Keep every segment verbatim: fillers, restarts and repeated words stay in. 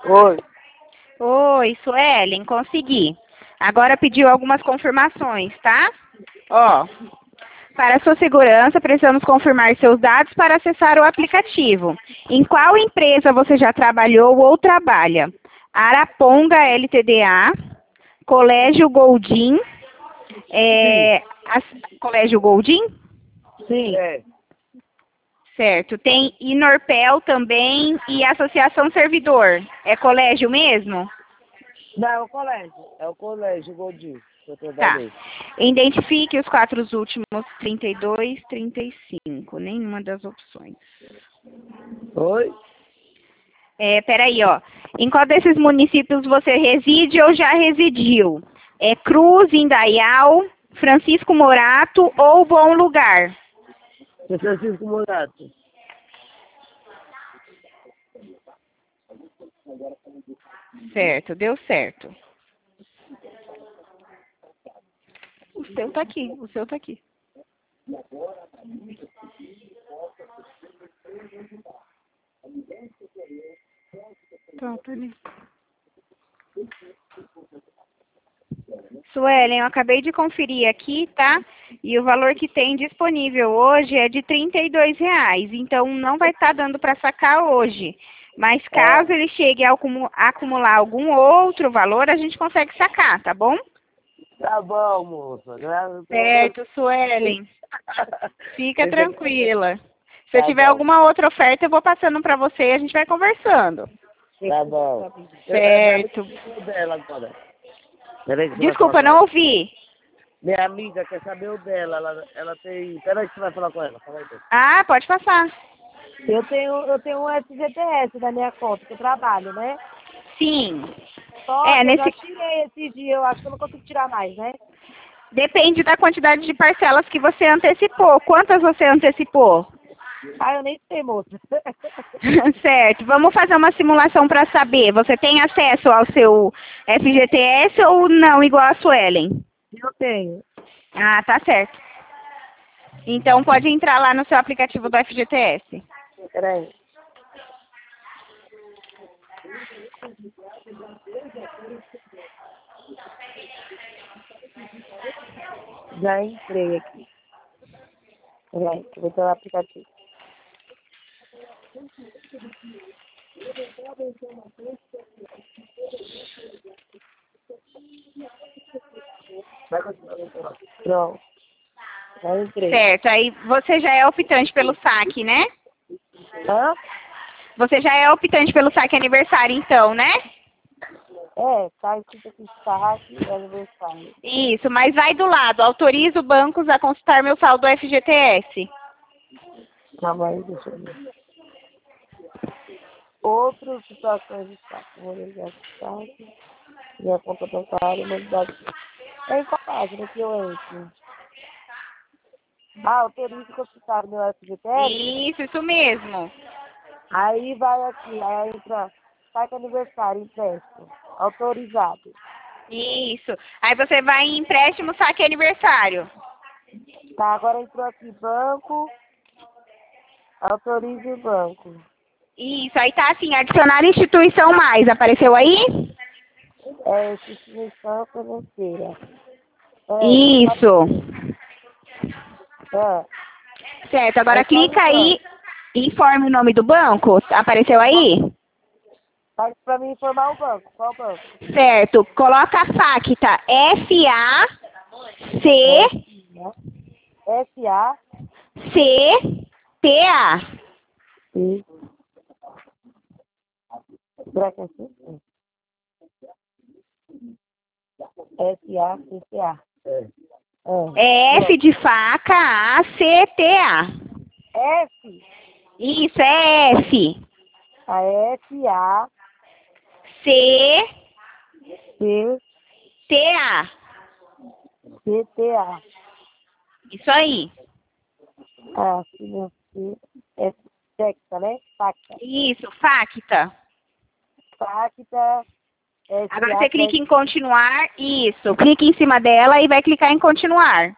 Oi. Oi, Suelen, consegui. Agora pediu algumas confirmações, tá? Ó, para sua segurança, precisamos confirmar seus dados para acessar o aplicativo. Em qual empresa você já trabalhou ou trabalha? Araponga L T D A, Colégio Goldim, é, as- Colégio Goldim? Sim. É. Certo. Tem Inorpel também e Associação Servidor. É colégio mesmo? Não, é o colégio. É o colégio, Godinho, que eu Tá. trabalhei. Identifique os quatro últimos, trinta e dois, trinta e cinco. Nenhuma das opções. Oi? É, peraí, ó. Em qual desses municípios você reside ou já residiu? É Cruz, Indaial, Francisco Morato ou Bom Lugar? São Francisco Morato. Certo, deu certo. O seu tá aqui, o seu tá aqui. Pronto, ali. Suelen, eu acabei de conferir aqui, tá? E o valor que tem disponível hoje é de trinta e dois reais. Então, não vai estar dando para sacar hoje. Mas caso Ah, ele chegue a acumu- a acumular algum outro valor, a gente consegue sacar, tá bom? tá bom, moça. Graças a Deus. Certo, Suelen. Fica Esse é- tranquila. Se eu Tá tiver bom. alguma outra oferta, eu vou passando para você e a gente vai conversando. Tá bom. Eu, eu, Certo. eu quero o dela agora. Peraí que você vai falar Desculpa, com não ela. ouvi. Minha amiga quer saber o dela. Ela, ela tem... Peraí que você vai falar com ela. Fala aí, Deus. Ah, pode passar. Eu tenho, eu tenho um F G T S da minha conta, que eu trabalho, né? Sim. Só É, que eu já nesse tirei esse dia, eu acho que eu não consigo tirar mais, né? depende da quantidade de parcelas que você antecipou. Quantas você antecipou? Ah, eu nem sei, moça. Certo. Vamos fazer uma simulação para saber. Você tem acesso ao seu F G T S ou não, igual a Suelen? Eu tenho. Ah, tá certo. Então pode entrar lá no seu aplicativo do F G T S. Peraí. Já entrei aqui. Peraí, que eu vou ter o aplicativo. Pronto. Já entrei. Certo. Aí você já é optante pelo saque, né? Hã? Você já é optante pelo saque aniversário, então, né? É, tá escrito aqui saque e aniversário. Isso, mas vai do lado. Autorizo bancos a consultar meu saldo F G T S. Calma aí, deixa eu ver. Outras situações de saque. Modalidade de saque. Minha conta bancária, modalidade. É em qual página que eu entro? Ah, autorizo consultar meu F G T S? Isso, isso mesmo. Aí vai aqui, aí entra saque aniversário, empréstimo. Autorizado. Isso. Aí você vai em empréstimo, saque aniversário. Tá, agora entrou aqui banco. Autorize o banco. Isso, aí tá assim, adicionar instituição mais. Apareceu aí? É instituição financeira. É, Isso. é. Certo, agora Aí fala o clica aí, banco. informe o nome do banco. Apareceu aí? Faz pra mim informar o banco. Qual banco? Certo. Coloca a FACTA. F A C S A C T A. C. Será que é assim? S A C C A. É. É F de faca, A, C, T, A. F. Isso, é F. A S A C, C T, A. C T A. Isso aí. Ah, financeira. É Facta, né? Facta. Isso, FACTA. Facta. Agora S A você clica em continuar. Isso, clica em cima dela e vai clicar em continuar.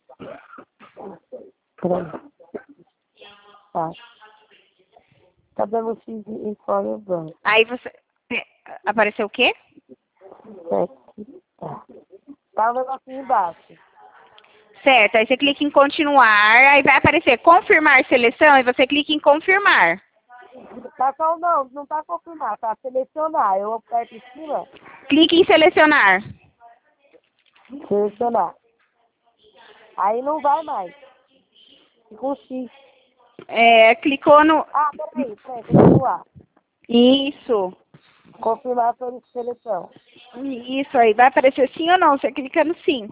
Tá. Cadê? dando um X em folha branca. Aí você... Apareceu o quê? Aqui, tá. Tá o negocinho embaixo. Certo, aí você clica em continuar, aí vai aparecer confirmar seleção e você clica em confirmar. Tá só não, não tá confirmado, tá selecionar. Eu aperto em cima, Clique em selecionar. selecionar. Aí não vai mais. Fica um X. É, clicou no... Ah, peraí, peraí, continuar. Isso. Confirmar a seleção. Isso aí, vai aparecer sim ou não? Você clica no sim.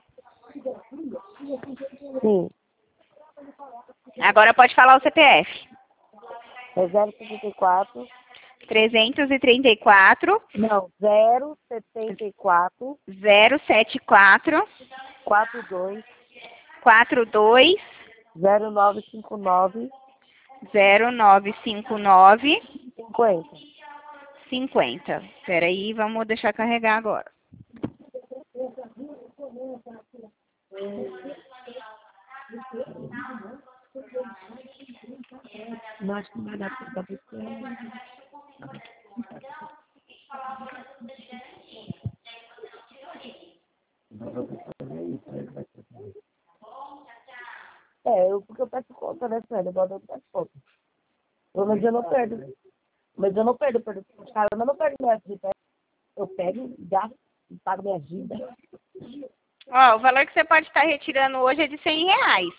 Sim. Agora pode falar o C P F. É zero setenta e quatro. trezentos e trinta e quatro, Não, zero setenta e quatro. zero setenta e quatro, quarenta e dois. quarenta e dois, zero nove cinco nove. zero nove cinco nove, cinquenta. cinquenta. Espera aí, vamos deixar carregar agora. Não acho que não vai dar pra você. É, eu, porque eu peço conta, né, Sérgio? Eu eu peço conta. Pelo menos eu não perdo. Mas eu não perdo, eu perdo. Cara, eu não perdo minha vida. Eu pego, gasto e pago minha vida. Ó, o valor que você pode estar retirando hoje é de cem reais.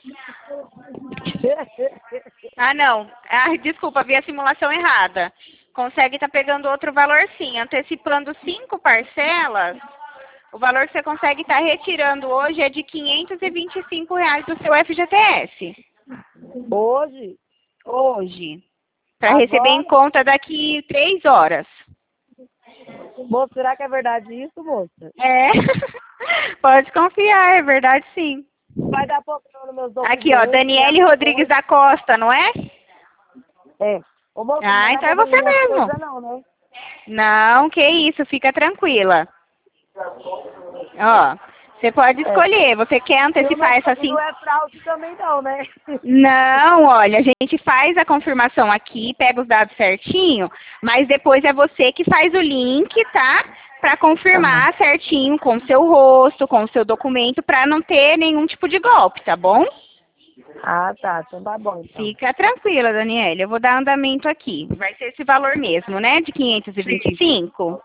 Ah, não. Ah, desculpa, vi a simulação errada. Consegue estar pegando outro valor sim. Antecipando cinco parcelas, o valor que você consegue estar retirando hoje é de quinhentos e vinte e cinco reais do seu F G T S. Hoje? Hoje. Para Agora? receber em conta daqui três horas. Moça, será que é verdade isso, moça? É. Pode confiar, é verdade sim. Vai dar problema nos meus documentos. Aqui, ó, Daniele Rodrigues da Costa, não é? É. Ô, moça, Ah, não então é vai dar você problema mesmo. coisa não, né? Não, que isso, fica tranquila. Ó, você pode escolher, você quer antecipar essa Não sim? é fraude também não, né? Não, olha, a gente faz a confirmação aqui, pega os dados certinho, mas depois é você que faz o link, tá? Para confirmar certinho com o seu rosto, com o seu documento, para não ter nenhum tipo de golpe, tá bom? Ah, tá. Então tá bom, então. Fica tranquila, Daniela, eu vou dar andamento aqui. Vai ser esse valor mesmo, né? De quinhentos e vinte e cinco?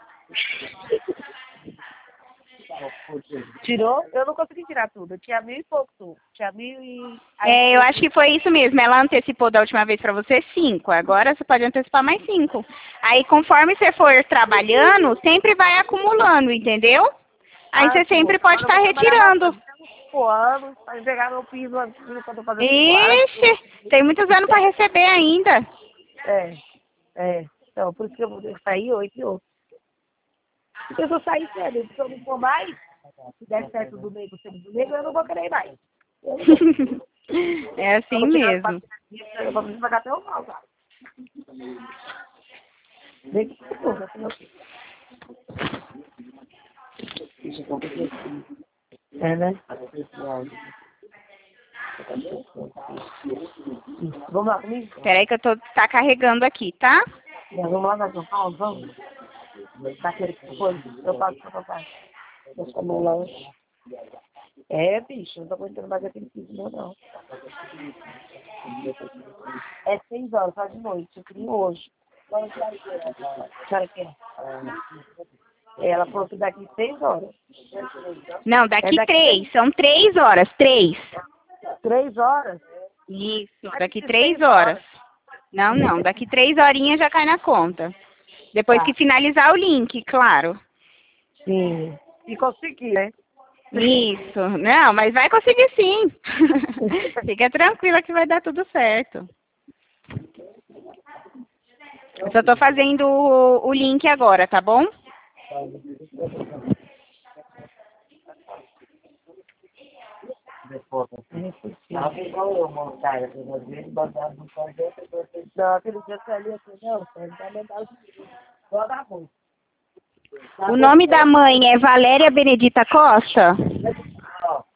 Tirou? Eu não consegui tirar tudo. Eu tinha mil e pouco tudo. Tinha mil e... É, eu acho que foi isso mesmo. Ela antecipou da última vez para você cinco. Agora você pode antecipar mais cinco. Aí, conforme você for trabalhando, sempre vai acumulando, entendeu? Aí Ah, você sim, sempre moça. pode Agora estar eu vou trabalhar retirando. bastante. Tenho cinco anos para pegar meu piso aqui quando eu tô fazendo quarto. Ixi, tem muitos anos para receber ainda. É, é. Então, por isso que eu vou sair oito e oito. Se eu sair cedo, se eu não for mais, se der certo do meio do do meio, eu não vou querer ir mais. É assim mesmo. Eu vou pagar até o mal, cara. Vem que porra, é, né? Vamos lá comigo? Peraí que eu tô tá carregando aqui, tá? Vamos lá na São Paulo, vamos? Daquele que foi, eu passo pra papai. Deixa eu comer lanche. É, bicho, não tô aguentando mais aquele piso, não, não. É seis horas, só de noite, eu queria hoje. A senhora quer? Ela falou que daqui seis horas. Não, daqui, É daqui três. São três horas. Três. Três horas? Isso, daqui três horas. Não, não, daqui três horinhas já cai na conta. Depois Tá. que finalizar o link, claro. Sim. E consegui, né? Isso. Não, mas vai conseguir sim. Fica tranquila que vai dar tudo certo. Eu só tô fazendo o, o link agora, tá bom? Não, igual eu, montar, às vezes baseado no projeto, não, aquele dia que eu ali assim, não, você vai mandar só da rua. O nome da mãe é Valéria Benedita Costa?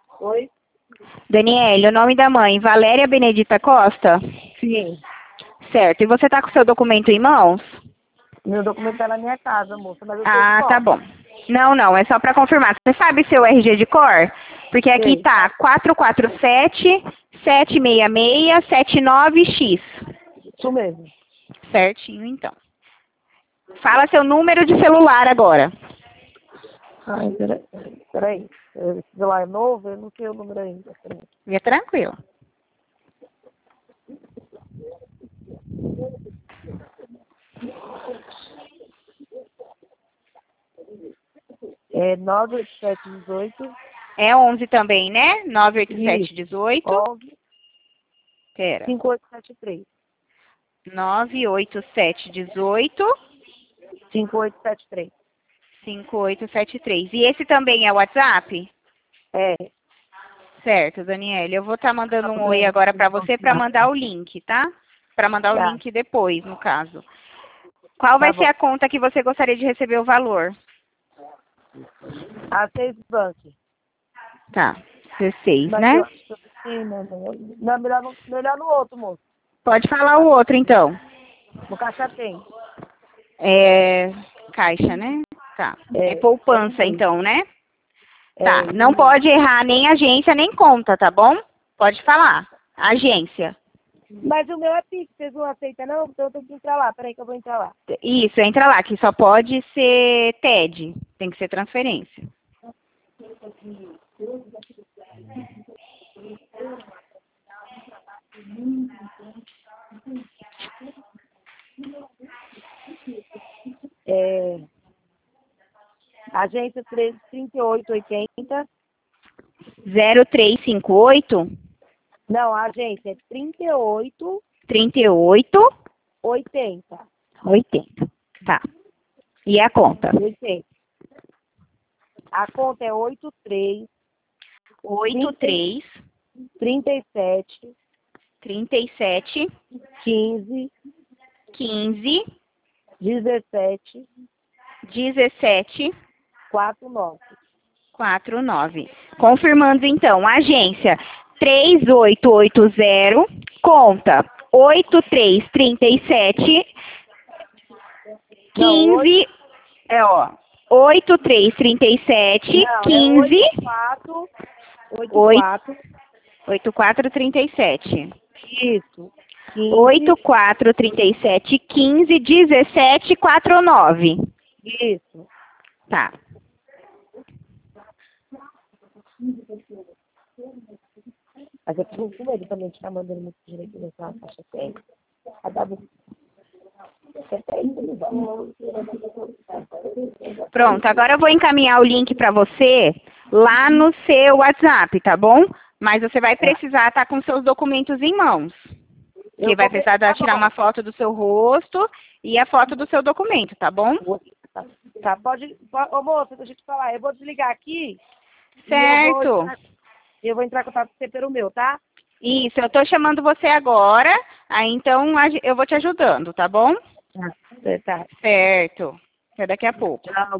Oi? Daniele, o nome da mãe, Valéria Benedita Costa? Sim. Certo. E você tá com o seu documento em mãos? Meu documento tá na minha casa, moça, mas eu sei Ah, de tá cor. bom. Não, não, é só para confirmar. Você sabe seu R G de cor? Porque aqui Sei. tá quatro quatro sete, sete seis seis, sete nove X. Isso mesmo. Certinho, então. Fala seu número de celular agora. Ai, peraí. Peraí. Esse celular é novo, eu não sei o número ainda. Peraí. Fica tranquilo. É nove oito sete um oito. É onze também, né? nove oito sete um oito. nove Pera. cinco oito sete três. nove oito sete um oito, cinco oito sete três. cinco oito sete três. E esse também é o WhatsApp? É. Certo, Daniela. Eu vou estar mandando um oi agora para você para mandar o link, tá? Para mandar o Tá. link depois, no caso. Qual vai Tá ser bom. a conta que você gostaria de receber o valor? A seis Bank. Tá, dezesseis, Mas né? eu acho que eu sim, não, não. Não, melhor no, melhor no outro, moço. Pode falar o outro, então. No caixa tem. É... Caixa, né? Tá. É, É, poupança, é, então, né? é, Tá. isso Não mesmo. pode errar nem agência, nem conta, tá bom? Pode falar. Agência. Mas o meu é Pix, vocês não aceitam não? Então eu tenho que entrar lá. Peraí que eu vou entrar lá. Isso, entra lá, que só pode ser T E D. Tem que ser transferência. É, agência treze trinta e oito oitenta. zero três cinco oito, Não, a agência é trinta e oito trinta e oito, oitenta. oitenta. Tá. E a conta? oitenta. A conta é oitenta e três, oito três, trinta e sete, trinta e sete, quinze, quinze, dezessete, dezessete, quarenta e nove. quarenta e nove. Confirmando então, agência três oito oito zero, conta oito três três sete, Não, quinze, é ó, oito três três sete, Não, quinze, é quatro, oito, oito, quatro. oito quatro três sete. Isso. quinze, oito quatro três sete, quinze, dezessete, quarenta e nove. Isso. Tá. Mas eu fico com medo também de estar mandando muito direito nessa faixa tem. A W. Pronto, agora eu vou encaminhar o link para você lá no seu WhatsApp, tá bom? Mas você vai precisar estar com seus documentos em mãos. Eu Que vai vou- precisar tá tirar bom. uma foto do seu rosto e a foto do seu documento, tá bom? Tá, tá, pode, pode. Ô moça, deixa eu te falar. Eu vou desligar aqui. e Certo. Eu vou, entrar, eu vou entrar em contato com você pelo meu, tá? Isso, eu tô chamando você agora, aí então a ge- eu vou te ajudando, tá bom? Tá. Tá. Certo. Até daqui a pouco. Tchau.